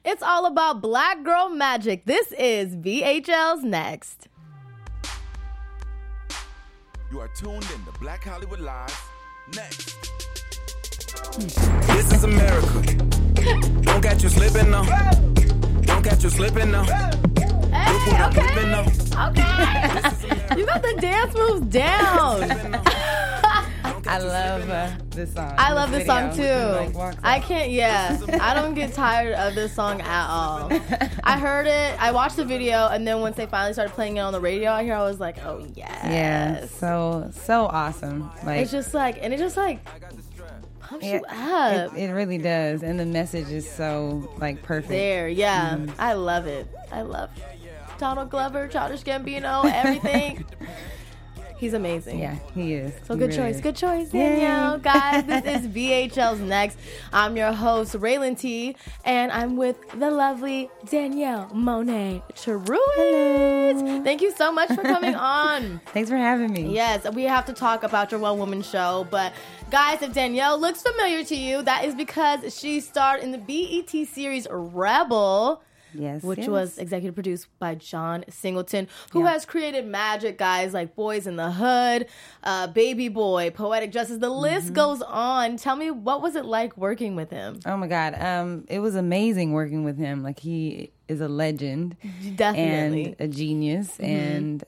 It's all about Black Girl Magic. This is VHL's Next. You are tuned in to Black Hollywood Live. Next. This is America. Don't catch you slipping now. Don't catch you slipping now. Hey, okay. You got the dance moves down. I love this song. I love this song too. I can't, I don't get tired of this song at all. I heard it, I watched the video, and then once they finally started playing it on the radio out here, I was like, oh yes. Yeah, so awesome. Like, it just pumps you up. It really does, and the message is so like perfect. There, yeah. I love it. I love Donald Glover, Childish Gambino, everything. He's amazing. Yeah, he is. So good choice, Danielle. Guys, this is VHL's Next. I'm your host, Raylan T, and I'm with the lovely Danielle Monet Cheruis. Thank you so much for coming on. Thanks for having me. Yes, we have to talk about your one-woman show, but guys, if Danielle looks familiar to you, that is because she starred in the BET series Rebel. Yes, which was executive produced by John Singleton, who has created magic, guys, like Boys in the Hood, Baby Boy, Poetic Justice. The list goes on. Tell me, what was it like working with him? Oh my God, it was amazing working with him. Like, he is a legend, definitely, and a genius, and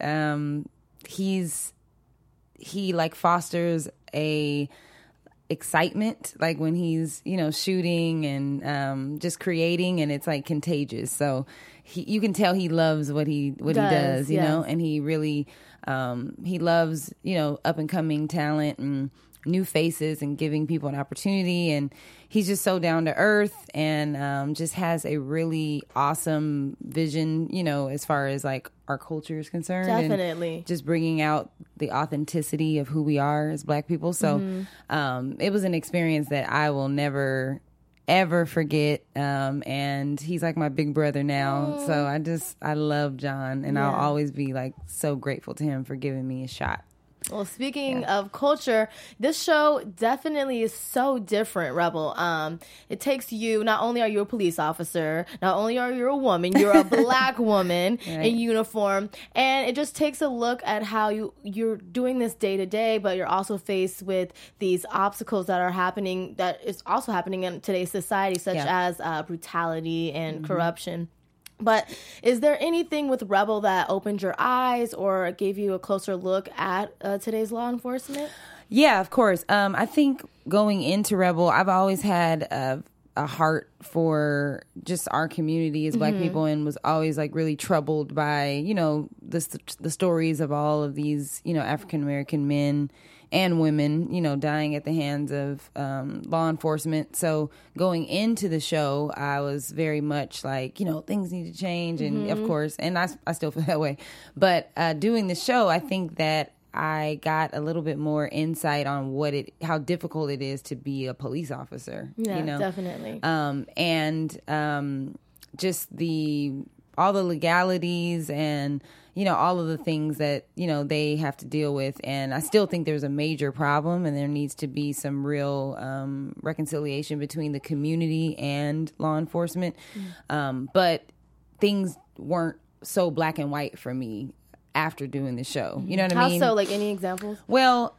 he like fosters a excitement, like when he's shooting and just creating, and it's like contagious. So you can tell he loves what he does, you know, and he really he loves up and coming talent and new faces and giving people an opportunity, and he's just so down to earth and just has a really awesome vision, as far as like our culture is concerned. Definitely. And just bringing out the authenticity of who we are as Black people. So it was an experience that I will never ever forget, and he's like my big brother now. So I love John, and I'll always be like so grateful to him for giving me a shot. Well, speaking of culture, this show definitely is so different, Rebel. It takes you, not only are you a police officer, not only are you a woman, you're a Black woman in uniform, and it just takes a look at how you're doing this day to day, but you're also faced with these obstacles that are happening, that is also happening in today's society, such as brutality and corruption. But is there anything with Rebel that opened your eyes or gave you a closer look at today's law enforcement? Yeah, of course. I think going into Rebel, I've always had a heart for just our community as Black people, and was always like really troubled by, the stories of all of these, African American men and women, dying at the hands of law enforcement. So going into the show, I was very much like, things need to change. And of course, and I still feel that way. But doing the show, I think that I got a little bit more insight on how difficult it is to be a police officer. Yeah, definitely. And just all the legalities and all of the things that, they have to deal with. And I still think there's a major problem, and there needs to be some real reconciliation between the community and law enforcement. But things weren't so black and white for me after doing the show. You know what I mean? How so? Like, any examples? Well,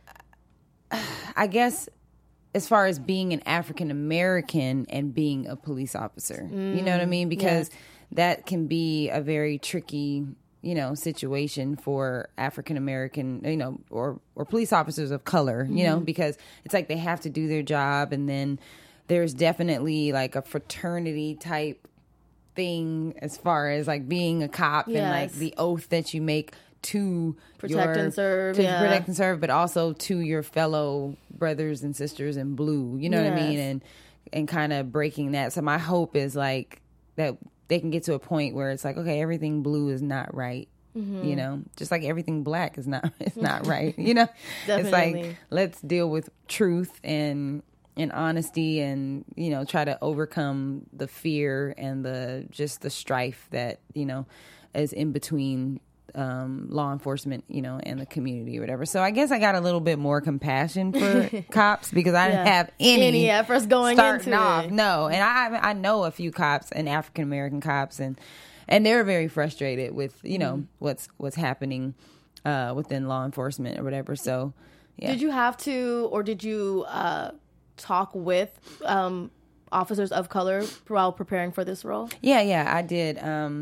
I guess as far as being an African American and being a police officer, you know what I mean? Because that can be a very tricky situation for African American, or police officers of color, because it's like they have to do their job, and then there's definitely like a fraternity type thing as far as like being a cop and like the oath that you make to protect and serve, but also to your fellow brothers and sisters in blue, you know what I mean? And kind of breaking that. So my hope is like that they can get to a point where it's like, okay, everything blue is not right. Just like everything Black is not right. It's like, let's deal with truth and honesty, and try to overcome the fear and the strife that is in between law enforcement, and the community or whatever. So I guess I got a little bit more compassion for cops because I didn't have any efforts going starting into off. it. No, and I know a few cops and African American cops, and they're very frustrated with what's happening within law enforcement or whatever. So yeah. Did you have to, or did you talk with officers of color while preparing for this role? Yeah, I did.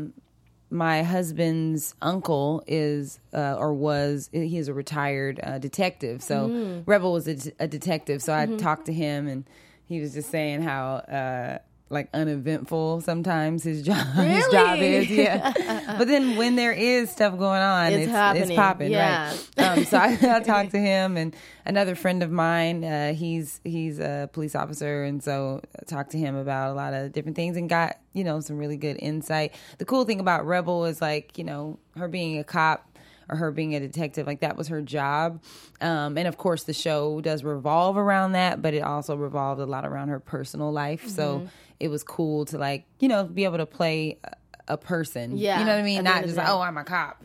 My husband's uncle is he is a retired detective. So Rebel was a detective. So I talked to him, and he was just saying how uneventful sometimes his job is. Yeah. But then when there is stuff going on, it's popping. Yeah. Right. So I talked to him, and another friend of mine, he's a police officer, and so I talked to him about a lot of different things and got some really good insight. The cool thing about Rebel is her being a cop or her being a detective, that was her job. And of course the show does revolve around that, but it also revolved a lot around her personal life. So it was cool to be able to play a person. Yeah. You know what I mean? Not just I'm a cop,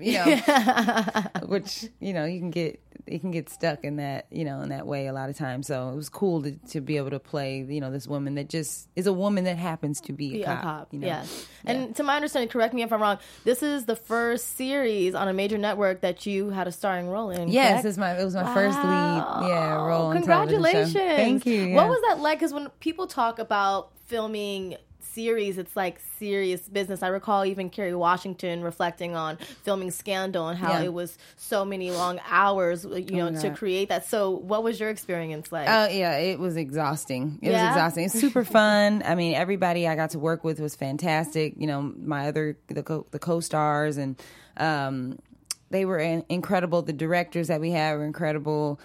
which, you can get stuck in that, in that way a lot of times. So it was cool to be able to play, this woman that just is a woman that happens to be a cop. Yes. And to my understanding, correct me if I'm wrong, this is the first series on a major network that you had a starring role in. Yes, it was my first lead role. Congratulations. Thank you. Yeah. What was that like? Because when people talk about filming series, it's like serious business. I recall even Kerry Washington reflecting on filming Scandal and how it was so many long hours, to create that. So what was your experience like? It was exhausting. It was exhausting. It's super fun. I mean, everybody I got to work with was fantastic. The co-stars, and they were incredible. The directors that we had were incredible.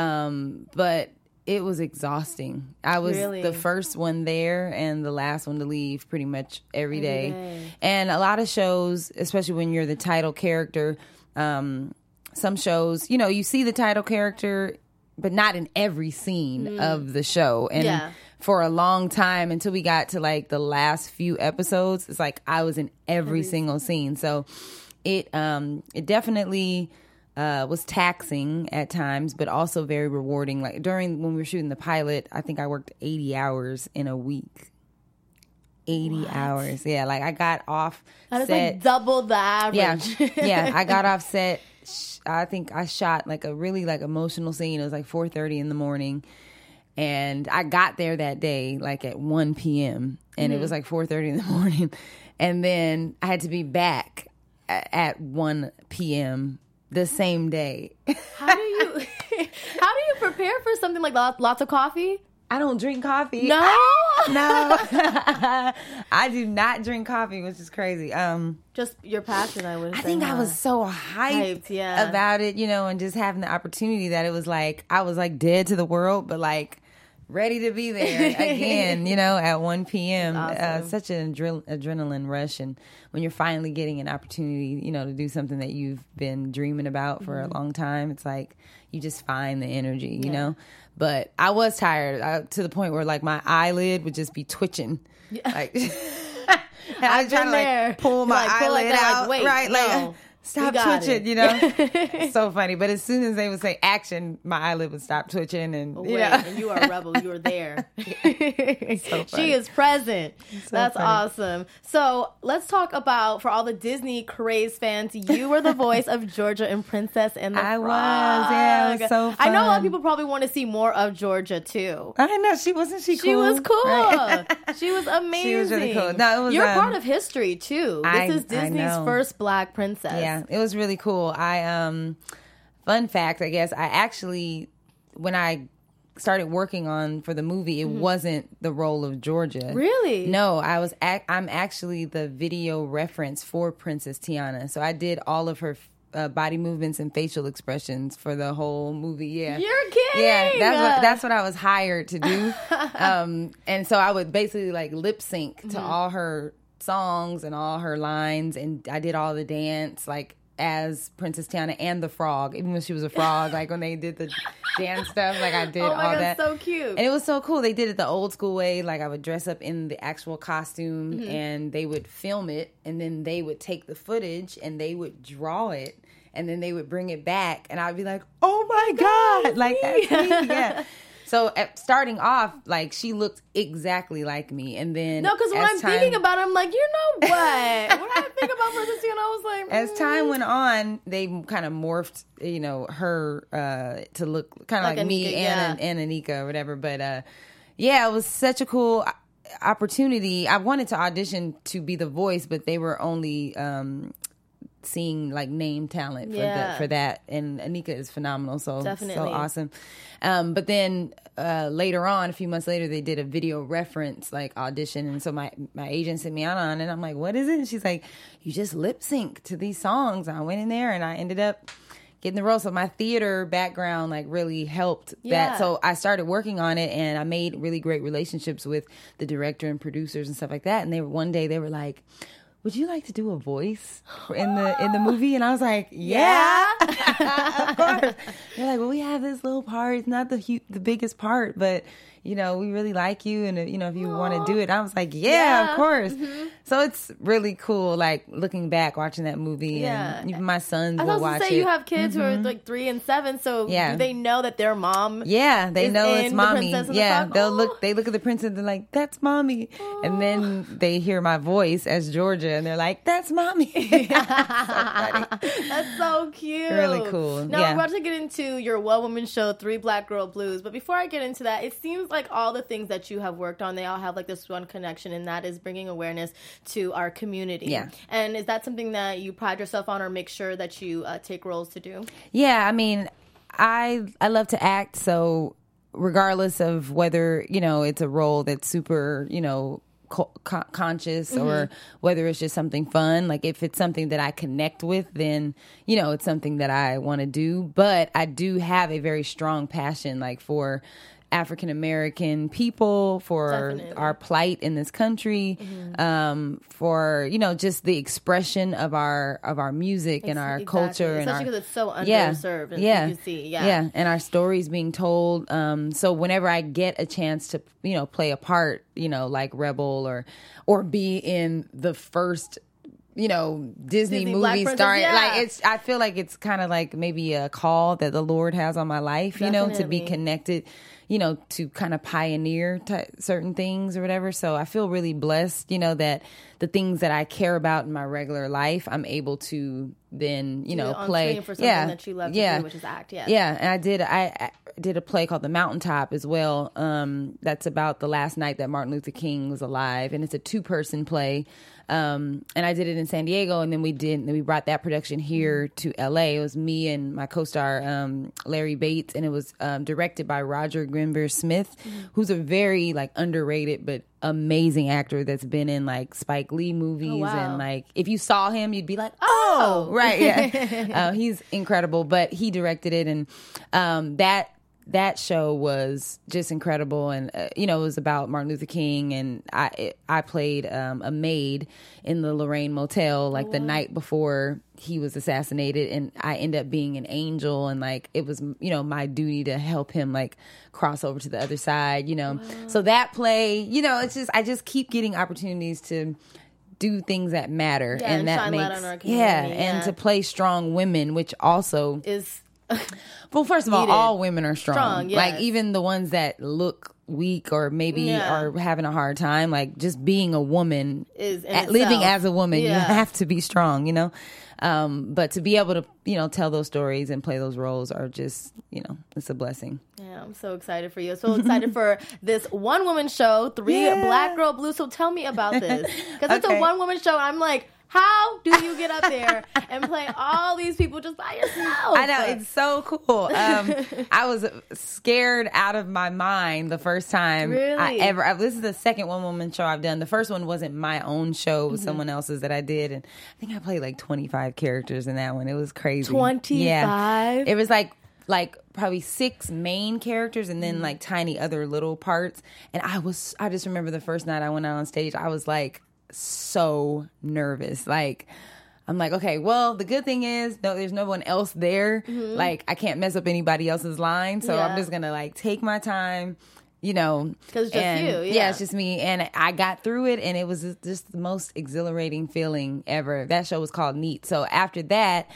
But it was exhausting. I was the first one there and the last one to leave pretty much every day. And a lot of shows, especially when you're the title character, some shows, you see the title character, but not in every scene of the show. And for a long time, until we got to the last few episodes, it's I was in every single scene. So it definitely was taxing at times, but also very rewarding. When we were shooting the pilot, I think I worked 80 hours in a week. 80 hours. Yeah, I got off that set. Is double the average. Yeah, I got off set. I think I shot a really emotional scene. It was 4:30 in the morning. And I got there that day at 1 p.m. And it was 4:30 in the morning. And then I had to be back at 1 p.m. the same day. How do you prepare for something like that? Lots of coffee? I don't drink coffee. No? No. I do not drink coffee, which is crazy. Just your passion, I would say. I think I was so hyped about it, and just having the opportunity that it was I was dead to the world, but ready to be there again, at 1 p.m. Awesome. Such an adrenaline rush. And when you're finally getting an opportunity, to do something that you've been dreaming about for a long time, it's you just find the energy, you know? But I was tired to the point where my eyelid would just be twitching. Yeah. And I was trying to pull my eyelid out. Wait, right? No. Stop twitching, It's so funny. But as soon as they would say action, my eyelid would stop twitching. And, and you are a rebel. You are there. So she is present. That's funny. Awesome. So let's talk about, for all the Disney craze fans, you were the voice of Georgia in Princess and the Frog. I was. Yeah, it was so fun. I know a lot of people probably want to see more of Georgia, too. I know. She cool? She was cool. Right? She was amazing. She was really cool. No, it was, You're part of history, too. This is Disney's first Black princess. Yeah. It was really cool. Fun fact, I guess, I actually, when I started working for the movie, it wasn't the role of Georgia. Really? No, I'm actually the video reference for Princess Tiana. So I did all of her body movements and facial expressions for the whole movie. Yeah. You're kidding. Yeah, that's what I was hired to do. And so I would basically lip sync to all her songs and all her lines, and I did all the dance as Princess Tiana and the frog, even when she was a frog, like when they did the dance stuff, like I did all God, that. so cute. And it was so cool. They did it the old school way. Like I would dress up in the actual costume and they would film it, and then they would take the footage and they would draw it, and then they would bring it back, and I'd be like, oh my God, like that's me. Yeah. So starting off, like she looked exactly like me, and then no, because when I'm thinking about it, I'm like, you know what? When I think about Princess Tiana, I was like, as time went on, they kind of morphed, you know, her to look kind of like me Anika, and Anika or whatever. But yeah, it was such a cool opportunity. I wanted to audition to be the voice, but they were only seeing like name talent for that, and Anika is phenomenal, so definitely. So awesome. But then later on, a few months later, they did a video reference like audition, and so my agent sent me out on, and I'm like, what is it? And she's like, you just lip sync to these songs. And I went in there and I ended up getting the role. So my theater background like really helped that. So I started working on it, and I made really great relationships with the director and producers and stuff like that. And one day they were like, would you like to do a voice in the movie? And I was like, yeah. Of course. They're like, well, we have this little part. It's not the biggest part, but you know, we really like you, and you know, if you want to do it. I was like, yeah. Of course. So it's really cool, like looking back, watching that movie, and even my sons will watch it. You have kids who are like 3 and 7, so do they know that their mom? Yeah, they know it's mommy. Yeah, the they look at the princess and they're like, that's mommy. And then they hear my voice as Georgia, and they're like, that's mommy. That's so cute. Really cool. Now we're about to get into your one-woman show, 3 Black Girl Blues. But before I get into that, it seems like all the things that you have worked on, they all have like this one connection, and that is bringing awareness to our community. Yeah. And is that something that you pride yourself on, or make sure that you take roles to do? Yeah, I mean, I love to act, so regardless of whether, you know, it's a role that's super, you know, conscious or whether it's just something fun, like if it's something that I connect with, then you know it's something that I want to do. But I do have a very strong passion like for African American people, for our plight in this country, for, you know, just the expression of our music and our culture, especially because it's so underserved. And you can see, and our stories being told. So whenever I get a chance to, you know, play a part, you know, like Rebel or be in the first, you know, Disney movie starring, like I feel like it's kind of like maybe a call that the Lord has on my life, you know, to be connected, you know, to kind of pioneer certain things or whatever. So I feel really blessed, you know, that the things that I care about in my regular life, I'm able to then, you know, play for something that you love to do, which is act. Yeah. And I did a play called The Mountaintop as well. That's about the last night that Martin Luther King was alive, and it's a 2-person play. And I did it in San Diego, and then we brought that production here to LA. It was me and my co-star, Larry Bates, and it was directed by Roger Grinver Smith, who's a very like underrated but amazing actor that's been in like Spike Lee movies. And like if you saw him, you'd be like, oh right, yeah. He's incredible. But he directed it, and that show was just incredible. And you know, it was about Martin Luther King, and I played a maid in the Lorraine Motel like the night before he was assassinated, and I ended up being an angel, and like it was, you know, my duty to help him like cross over to the other side, you know. So that play, you know, it's just I just keep getting opportunities to do things that matter, and that makes and to play strong women, which also is well, first of all women are strong. Like even the ones that look weak or maybe are having a hard time, like just being a woman is living as a woman, you have to be strong, you know. But to be able to, you know, tell those stories and play those roles are just, you know, it's a blessing. Yeah, I'm so excited for you. So excited for this one-woman show, 3 Black Girl Blues. So tell me about this. Because it's a one-woman show. I'm like, how do you get up there and play all these people just by yourself? I know, it's so cool. I was scared out of my mind the first time this is the second one-woman show I've done. The first one wasn't my own show. It was someone else's that I did. And I think I played like 25 characters in that one. It was crazy. 25? Yeah. It was like probably 6 main characters and then like tiny other little parts. And I just remember the first night I went out on stage, I was like, so nervous. Like I'm like, okay, well, the good thing is, no, there's no one else there. Like, I can't mess up anybody else's line. So I'm just going to like take my time, you know. Because it's just you. Yeah, it's just me. And I got through it, and it was just the most exhilarating feeling ever. That show was called Neat. So after that,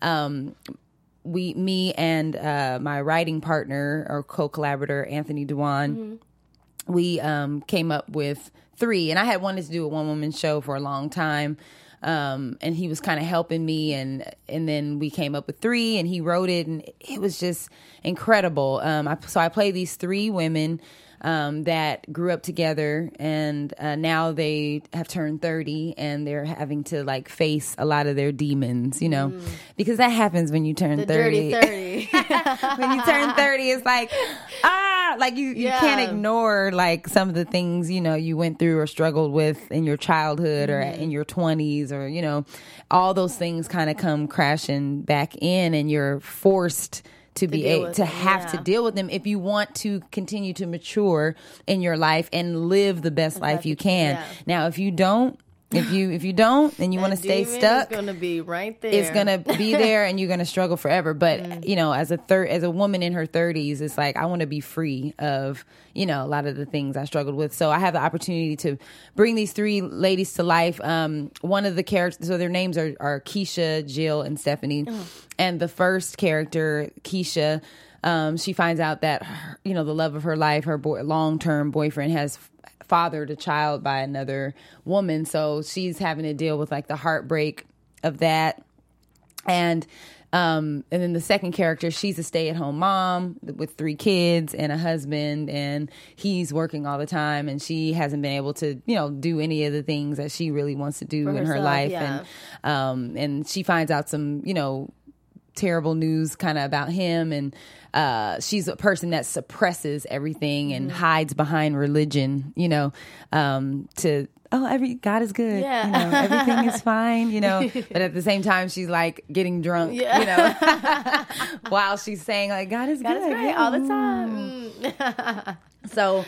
me and my writing partner or co-collaborator, Anthony Dewan, we came up with 3. And I had wanted to do a one-woman show for a long time. And he was kind of helping me, and then we came up with 3, and he wrote it, and it was just incredible. So I played these 3 women that grew up together, and now they have turned 30, and they're having to like face a lot of their demons, you know, because that happens when you turn 30. Dirty 30. When you turn 30, it's like, like you can't ignore like some of the things, you know, you went through or struggled with in your childhood or in your 20s, or, you know, all those things kind of come crashing back in, and you're forced to be able to have to deal with them if you want to continue to mature in your life and live the best life you can. Now, if you don't, if you don't, and you want to stay stuck, it's going to be right there. It's going to be there, and you're going to struggle forever. But you know, as a woman in her 30s, it's like I want to be free of, you know, a lot of the things I struggled with. So I have the opportunity to bring these 3 ladies to life. One of the characters, so their names are Keisha, Jill, and Stephanie. And the first character, Keisha, she finds out that, you know, the love of her life, her long-term boyfriend, has fathered a child by another woman. So she's having to deal with like the heartbreak of that. And then the second character, she's a stay-at-home mom with 3 kids and a husband, and he's working all the time, and she hasn't been able to, you know, do any of the things that she really wants to do in her life. And she finds out some, you know, terrible news kind of about him, and she's a person that suppresses everything and hides behind religion, you know, God is good, you know, everything is fine, you know, but at the same time she's like getting drunk, you know, while she's saying like God is good, great all the time. So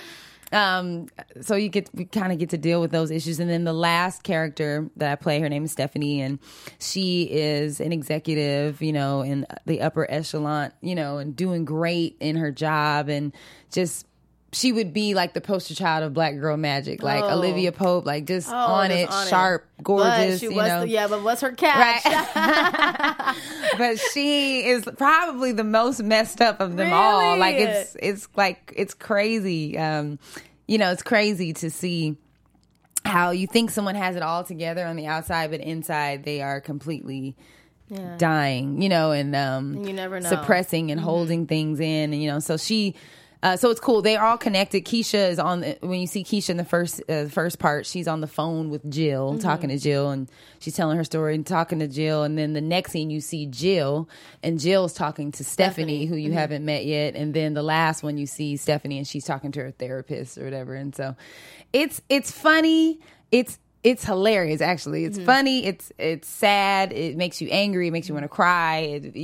we kind of get to deal with those issues. And then the last character that I play, her name is Stephanie, and she is an executive, you know, in the upper echelon, you know, and doing great in her job, and just, she would be like the poster child of Black girl magic, like Olivia Pope, like just on it, sharp, gorgeous, you know. But what's her catch? Right. But she is probably the most messed up of them all. Like it's crazy. You know, it's crazy to see how you think someone has it all together on the outside, but inside they are completely dying, you know, and you never know, suppressing and holding things in, and, you know, so she. So it's cool. They're all connected. Keisha is on. When you see Keisha in the first part, she's on the phone with Jill, talking to Jill, and she's telling her story and talking to Jill. And then the next scene, you see Jill, and Jill's talking to Stephanie, who you haven't met yet. And then the last one, you see Stephanie, and she's talking to her therapist or whatever. And so, it's funny. It's hilarious, actually. It's funny. It's sad. It makes you angry. It makes you want to cry.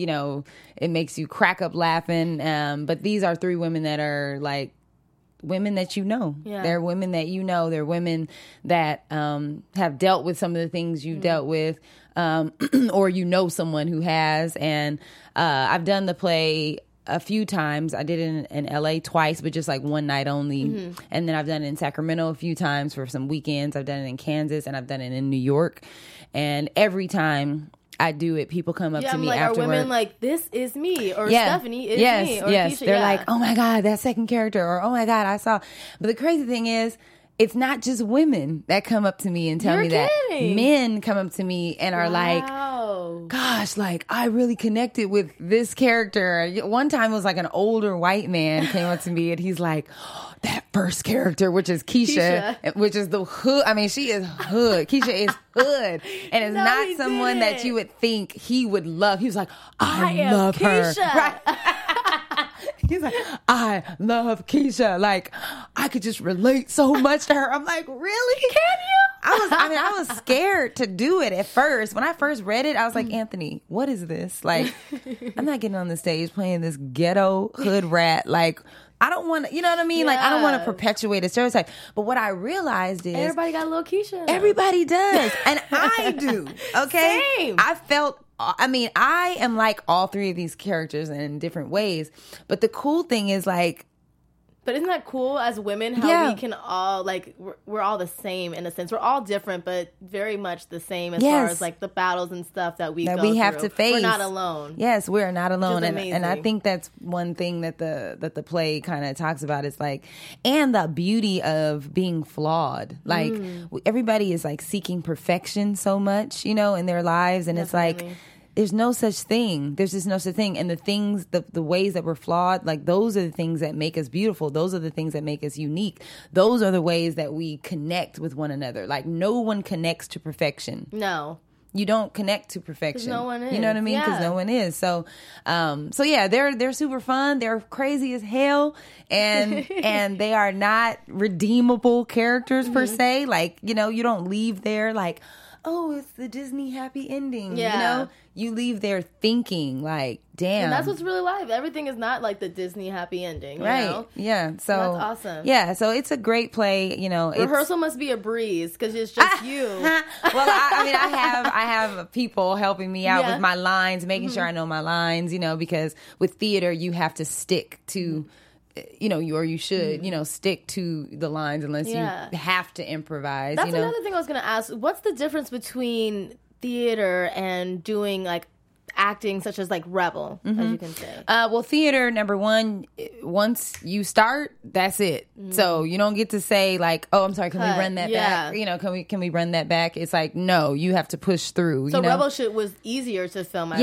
It makes you crack up laughing. But these are 3 women that are like women that you know. Yeah. They're women that you know. They're women that have dealt with some of the things you've dealt with, or you know someone who has. And I've done the play a few times. I did it in LA twice, but just like one night only. And then I've done it in Sacramento a few times for some weekends. I've done it in Kansas, and I've done it in New York. And every time I do it, people come up to me afterward. Are women like, this is me, or Stephanie is me, or yes. Keisha, They're like, oh my God, that second character, or oh my God, I saw. But the crazy thing is, it's not just women that come up to me and tell me that. Men come up to me and are like, gosh, like, I really connected with this character. One time it was like an older white man came up to me, and he's like, that first character, which is Keisha, which is the hood. I mean, she is hood. Keisha is hood. And it's not someone that you would think he would love. He was like, I love her. Right? He's like, I love Keisha. Like, I could just relate so much to her. I'm like, really? Can you? I was scared to do it at first. When I first read it, I was like, Anthony, what is this? Like, I'm not getting on the stage playing this ghetto hood rat. Like, I don't want to, you know what I mean? Like, I don't want to perpetuate a stereotype. But what I realized is everybody got a little Keisha. Everybody does. And I do. Okay. Same. I am like all three of these characters in different ways. But the cool thing is like, but isn't that cool as women how we can all, like, we're all the same in a sense. We're all different, but very much the same as far as, like, the battles and stuff that we have to face. We're not alone. Yes, we're not alone. And I amazing. think that's one thing that the play kind of talks about is, like, and the beauty of being flawed. Like, everybody is, like, seeking perfection so much, you know, in their lives. And Definitely. It's like, there's no such thing. There's just no such thing. And the things, the ways that we're flawed, like those are the things that make us beautiful. Those are the things that make us unique. Those are the ways that we connect with one another. Like no one connects to perfection. No. You don't connect to perfection. No one is. You know what I mean? Because no one is. So yeah, they're super fun. They're crazy as hell, and they are not redeemable characters per se. Like, you know, you don't leave there like, oh, it's the Disney happy ending. Yeah. You know, you leave there thinking like, damn. And that's what's really life. Everything is not like the Disney happy ending, you right? know? Yeah. So that's awesome. Yeah. So it's a great play. You know, rehearsal must be a breeze because it's just you. Well, I have people helping me out with my lines, making sure I know my lines. You know, because with theater you have to stick to. You know, you should, you know, stick to the lines unless you have to imprise. That's you know? another thing I was going to ask. What's the difference between theater and doing like acting such as like Rebel, as you can say? Well, theater, number one, once you start, that's it. So you don't get to say like, oh, I'm sorry, can we run that back? You know, can we run that back? It's like, no, you have to push through. So you know? Rebel was easier to film.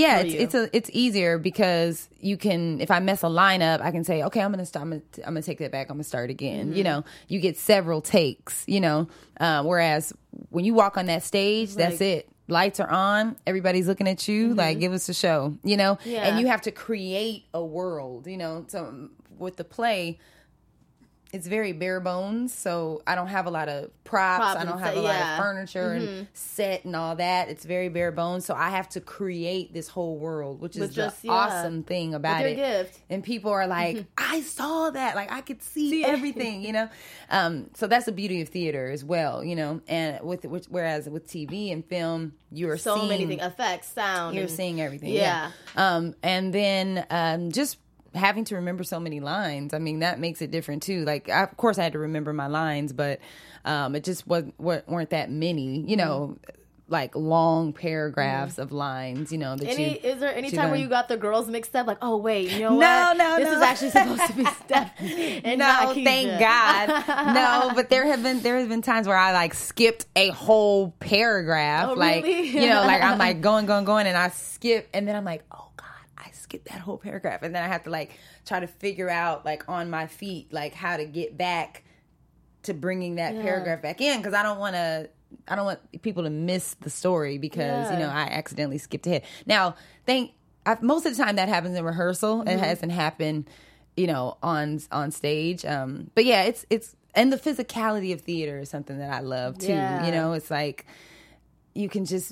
It's easier because you can, if I mess a line up, I can say, okay, I'm gonna take that back. I'm gonna start again. You know, you get several takes. You know, whereas when you walk on that stage, that's it. Lights are on. Everybody's looking at you. Like, give us a show, you know? Yeah. And you have to create a world, you know? So with the play, it's very bare bones. So I don't have a lot of props. I don't have a lot of furniture and set and all that. It's very bare bones. So I have to create this whole world, which is the awesome thing about it. Gift. And people are like, I saw that. Like, I could see everything, you know? So that's the beauty of theater as well, you know? And whereas with TV and film, you're so seeing many things, effects, sound. You're seeing everything. Yeah. And then just having to remember so many lines, I mean, that makes it different too. Like, of course I had to remember my lines, but it just weren't that many, you know, like long paragraphs of lines, you know. Is there any time where you got the girls mixed up? Like, oh wait, you know what? No. This is actually supposed to be Stephanie and not Keisha. Thank God. No, but there have been times where I like skipped a whole paragraph. Oh, like, really? you know, like I'm like going, and I skip, and then I'm like, oh God, I skipped that whole paragraph, and then I have to like try to figure out like on my feet like how to get back to bringing that paragraph back in, because I don't want people to miss the story because, you know, I accidentally skipped ahead. Now, most of the time that happens in rehearsal. It hasn't happened, you know, on stage. But yeah, it's and the physicality of theater is something that I love too. Yeah. You know, it's like you can just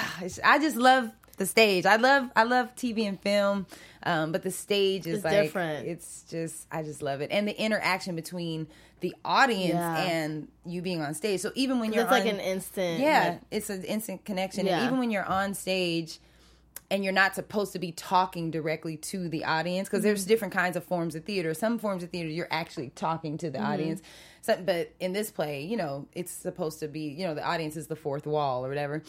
I just love the stage. I love TV and film, but the stage is like different. It's just I just love it, and the interaction between the audience and you being on stage. So even when it's like an instant, it's an instant connection. Yeah. And even when you're on stage and you're not supposed to be talking directly to the audience, because there's different kinds of forms of theater. Some forms of theater you're actually talking to the audience. So, but in this play, you know, it's supposed to be, you know, the audience is the fourth wall or whatever.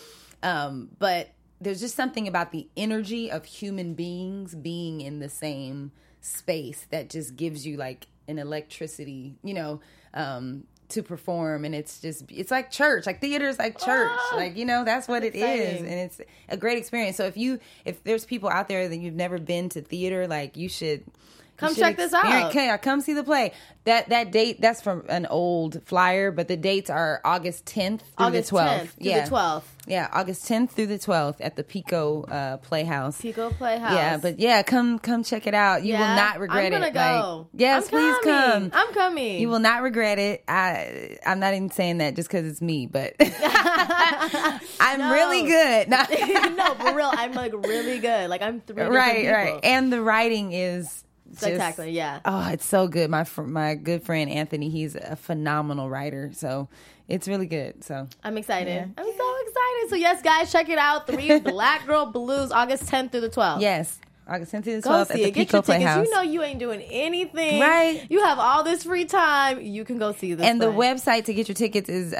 But there's just something about the energy of human beings being in the same space that just gives you like an electricity, you know, to perform. And it's like church, like theater is like church, like, you know, that's what it is. And it's a great experience. So if there's people out there that you've never been to theater, like you should come check this out. Okay, come see the play. That date, that's from an old flyer, but the dates are August 10th through the 12th. The 12th. Yeah, August 10th through the 12th at the Pico Playhouse. Pico Playhouse. Yeah, but yeah, come check it out. You will not regret it. I'm gonna go. Like, yes, please come. I'm coming. You will not regret it. I'm not even saying that just because it's me, but I'm really good. No, for real, I'm like really good. Like I'm 3 different people. Right. And the writing is spectacular. Yeah. Oh, it's so good. My good friend Anthony, he's a phenomenal writer. So it's really good. So I'm excited. Yeah. I'm so excited. So yes, guys, check it out. 3 Black Girl Blues, August 10th through the 12th. Yes. August 10th through the 12th at the Pico Playhouse. Playhouse. You know you ain't doing anything. Right. You have all this free time. You can go see this. And play. the website to get your tickets is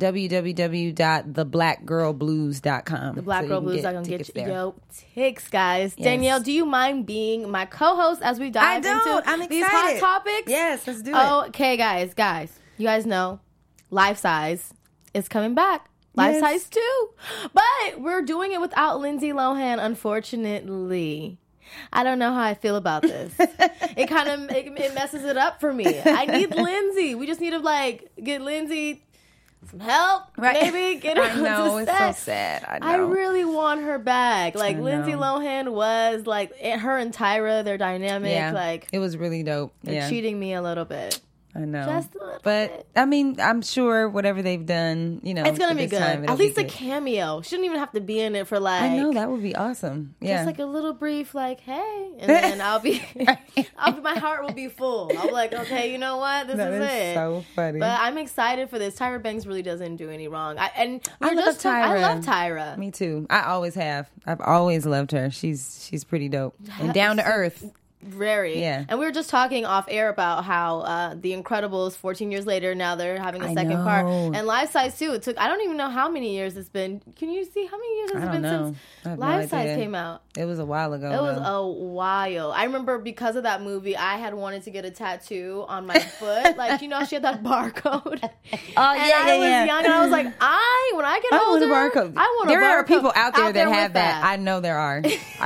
www.theblackgirlblues.com. Theblackgirlblues.com. Get your tickets, guys. Yes. Danielle, do you mind being my co-host as we dive into these hot topics? Yes, let's do it. Okay, guys. You guys know Life Size is coming back. Life Size 2. But we're doing it without Lindsay Lohan, unfortunately. I don't know how I feel about this. It kind of it messes it up for me. I need Lindsay. We just need to get Lindsay some help. Right. Maybe get her I know, on the it's set. so sad. I know. I really want her back. Lindsay Lohan was her and Tyra, their dynamic. Yeah, it was really dope. They're cheating me a little bit. I know. Just a little but bit. I mean, I'm sure whatever they've done, it's gonna be good. At least a cameo. She shouldn't even have to be in it for I know, that would be awesome. Yeah, just a little brief, hey, and then I'll be, my heart will be full. I'll be like, okay, you know what, this is it. So funny. But I'm excited for this. Tyra Banks really doesn't do any wrong. I love Tyra. Me too. I always have. I've always loved her. She's pretty dope and down to earth. Very. Yeah. And we were just talking off air about how The Incredibles, 14 years later, now they're having a second part. And Life Size 2, it took, I don't even know how many years it's been. Can you see how many years it's been since Life Size came out? It was a while ago. It was a while. I remember because of that movie, I had wanted to get a tattoo on my foot. She had that barcode. Oh, I was young and I was like, when I get older, I want a barcode. There are people out there that have that. I know there are.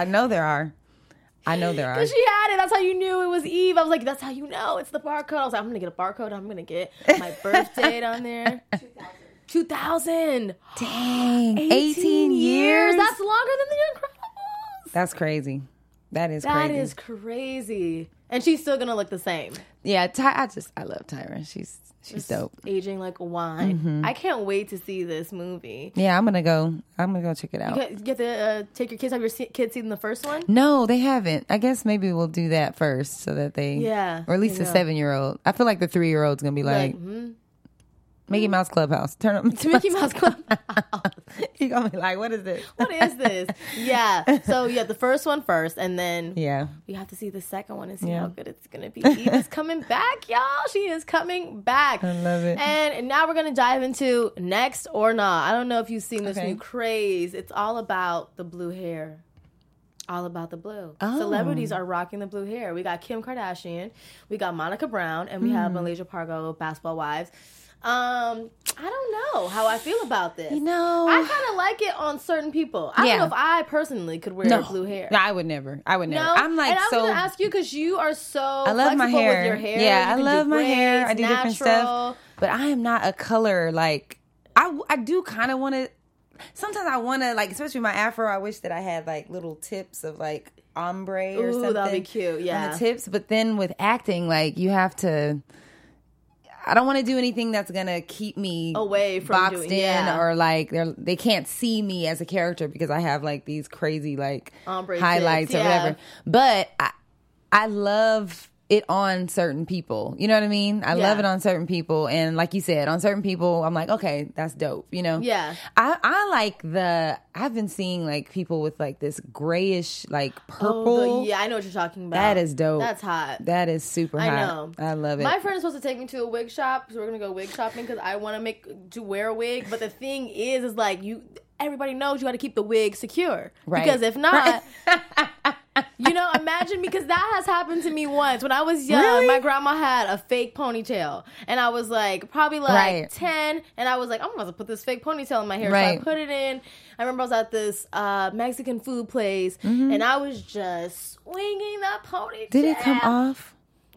Because she had it. That's how you knew it was Eve. I was like, that's how you know it's the barcode. I was like, I'm going to get a barcode. I'm going to get my birth date on there. 2000. Dang. 18 years? That's longer than The Incredibles. That's crazy. That is crazy. And she's still going to look the same. Yeah, I love Tyra. She's dope. Aging like wine. Mm-hmm. I can't wait to see this movie. Yeah, I'm gonna go check it out. You get to take your kids. Have your kids seen the first one? No, they haven't. I guess maybe we'll do that first so that they, or at least the 7-year-old. I feel like the 3-year-old's gonna be like Mickey Mouse Clubhouse. Turn up to Mickey Mouse Clubhouse. He's gonna be like, what is this? What is this? Yeah. So the first one first, and then we have to see the second one and see how good it's gonna be. Eva's coming back, y'all. She is coming back. I love it. And now we're gonna dive into Next or Not. I don't know if you've seen this new craze. It's all about the blue hair. All about the blue. Oh. Celebrities are rocking the blue hair. We got Kim Kardashian, we got Monica Brown, and we have Malaysia Pargo, Basketball Wives. I don't know how I feel about this. I kind of like it on certain people. I don't know if I personally could wear blue hair. No, I would never. No? I'm like, and I'm going to ask you because you are so I love my hair. With your hair. Yeah, I love my hair. I do different stuff. But I am not a color I do kind of want to. Sometimes I want to especially my afro. I wish that I had little tips of ombre or something. That'd be cute. Yeah, on the tips. But then with acting, you have to. I don't want to do anything that's gonna keep me away from boxed in or they can't see me as a character because I have these crazy highlights or whatever. But I love it on certain people. You know what I mean? I love it on certain people, and like you said, on certain people, I'm like, okay, that's dope. Yeah. I like I've been seeing people with this grayish purple. I know what you're talking about. That is dope. That's hot. That is super hot. I know. I love it. My friend is supposed to take me to a wig shop, so we're gonna go wig shopping because I want to wear a wig. But the thing is everybody knows you got to keep the wig secure, right? Because if not. Imagine because that has happened to me once. When I was young, really? My grandma had a fake ponytail. And I was probably 10. And I was like, I'm going to put this fake ponytail in my hair. Right. So I put it in. I remember I was at this Mexican food place. Mm-hmm. And I was just swinging that ponytail. Did it come off?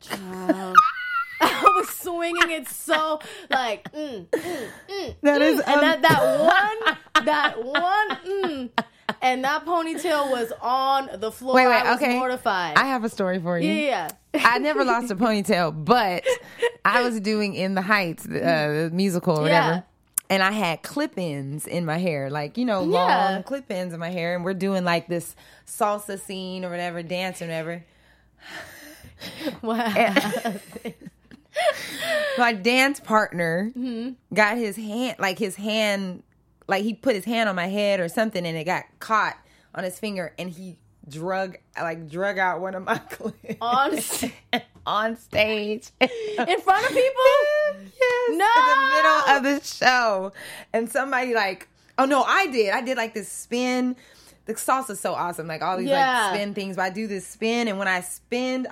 I was swinging it so That is and that one and that ponytail was on the floor. I was mortified. I have a story for you. Yeah. I never lost a ponytail, but I was doing In the Heights, the musical or whatever. And I had clip-ins in my hair, long clip-ins in my hair. And we're doing this salsa scene or whatever, dance or whatever. Wow. My dance partner got his hand, he put his hand on my head or something, and it got caught on his finger, and he drug out one of my clips on stage In front of people? Yes, No! in the middle of the show, and somebody I did like this spin. The salsa's so awesome, like all these like spin things. But I do this spin, and when I spin,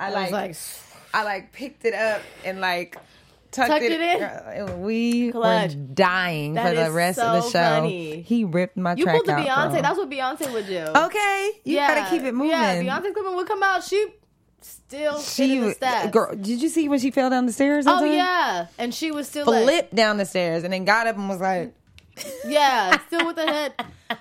I picked it up and like tucked it in. We were dying for the rest of the show. Funny. He ripped my You track pulled the out. Beyonce. Bro. That's what Beyonce would do. Okay, you gotta keep it moving. Yeah, Beyonce's coming would come out. She still hitting the steps. Girl, did you see when she fell down the stairs? Oh yeah, and she was still flipped down the stairs and then got up and was like, yeah, still with the head.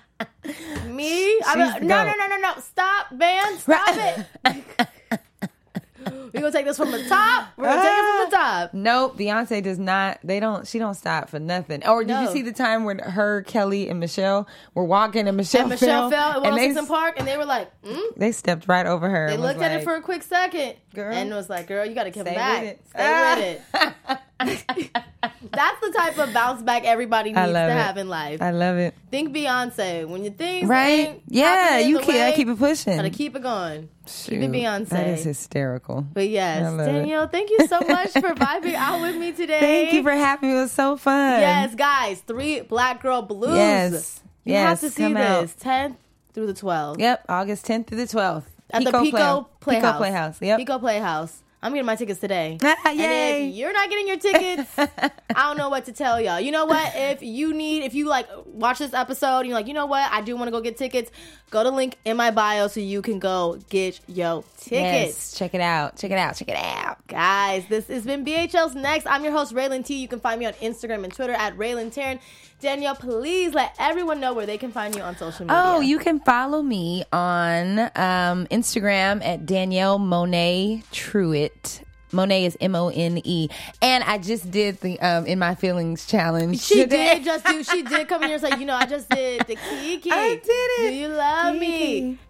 Me? No. Stop, man. Stop it. We're going to take this from the top. We're going to take it from the top. Nope. Beyonce does not. She don't stop for nothing. Or did you see the time when her, Kelly, and Michelle were walking and Michelle fell? At Wilson Park, and they were like, They stepped right over her. They looked at it for a quick second. Girl. And was like, girl, you got to come back. Stay with it. That's the type of bounce back everybody needs to have in life. I love it. Think Beyonce. When your things right? Yeah, you can't keep it pushing. Gotta keep it going. Shoot, keep it Beyonce. That is hysterical. But yes, Danielle, thank you so much for vibing out with me today. Thank you for having me. It was so fun. Yes, guys, 3 Black Girl Blues. Yes. You have to see this. 10th through the 12th. Yep, August 10th through the 12th. At the Pico Playhouse. Pico Playhouse, yep. Pico Playhouse. I'm getting my tickets today. Yay. And if you're not getting your tickets, I don't know what to tell y'all. You know what? If you like watch this episode and you're like, you know what? I do want to go get tickets. Go to link in my bio so you can go get your tickets. Yes, check it out. Guys, this has been BHL's Next. I'm your host, Raylan T. You can find me on Instagram and Twitter at Raylan Taryn. Danielle, please let everyone know where they can find you on social media. Oh, you can follow me on Instagram at Danielle Monet Truitt. Monet is Mone. And I just did the In My Feelings challenge. She did come in here and say, I just did the Kiki. I did it. Do you love Kiki. me?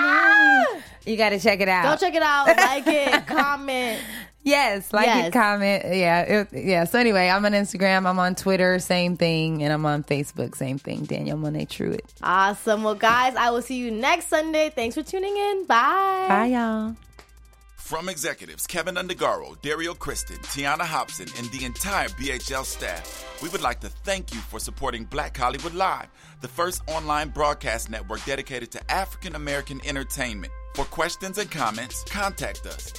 You got to check it out. Go check it out. Like it. Comment. Yes, it, comment. Yeah. So anyway, I'm on Instagram. I'm on Twitter. Same thing. And I'm on Facebook. Same thing. Danielle Monet Truitt. Awesome. Well, guys, I will see you next Sunday. Thanks for tuning in. Bye. Bye, y'all. From executives Kevin Undergaro, Dario Kristen, Tiana Hobson, and the entire BHL staff, we would like to thank you for supporting Black Hollywood Live, the first online broadcast network dedicated to African American entertainment. For questions and comments, contact us.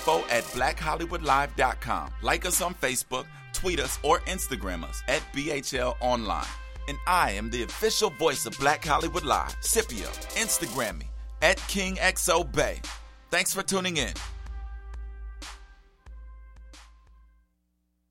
info@blackhollywoodlive.com. Like us on Facebook, tweet us, or Instagram us at BHL Online. And I am the official voice of Black Hollywood Live, Scipio. Instagram me at KingXOBay. Thanks for tuning in.